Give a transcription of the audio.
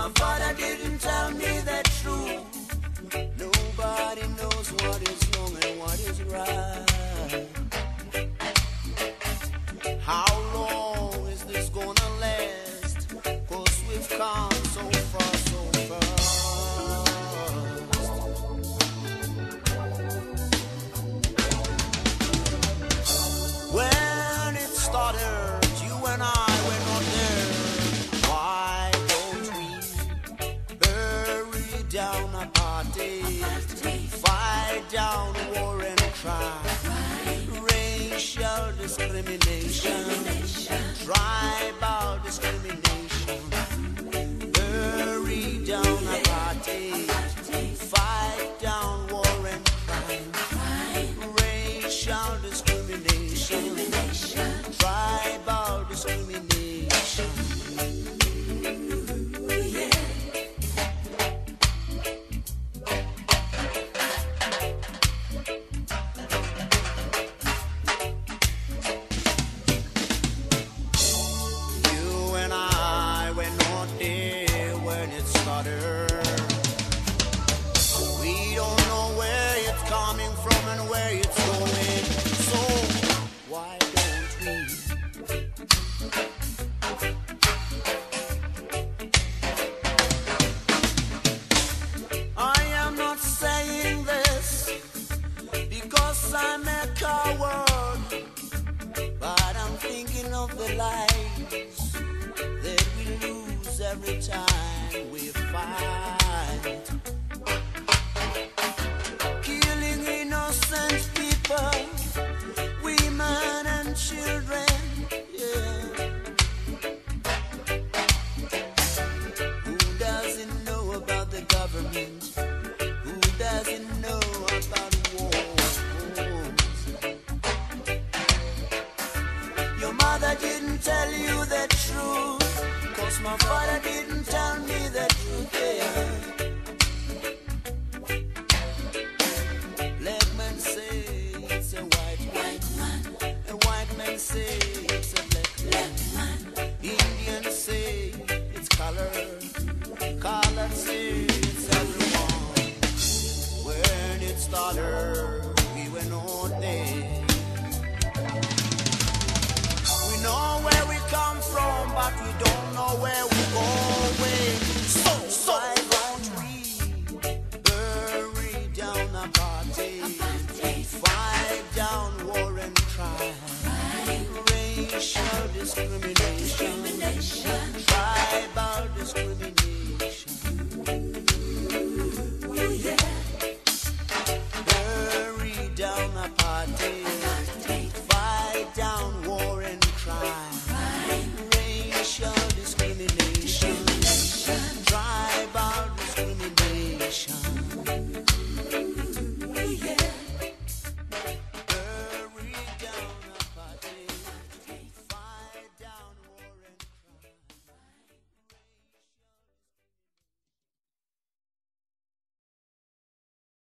my father didn't tell me the truth. Nobody knows what is wrong and what is right. How long is this gonna last? 'Cause we've come so far, so fast. When it started, you and I were not there. Why don't we hurry down a party, fight down war and crime, racial discrimination, tribal discrimination. Hurry down a party, fight down war and crime, racial discrimination, tribal discrimination. You and I were not there when it started. We don't know where it's coming from and where it's going. So why don't we? I am not saying this because I'm a coward, but I'm thinking of the lives that we lose every time we fight. Killing innocent people, women and children, yeah. Who doesn't know about the government? Who doesn't know about wars? Your mother didn't tell you the truth, 'cause my father didn't tell me the truth, yeah. Black man say it's a white man. A white man say it's a black man. Indian say it's color. Color say it's everyone. When it started, we were not there. We know where we come from, but we don't know where we're going. So why don't we bury down a party, fight down war and crime, racial discrimination,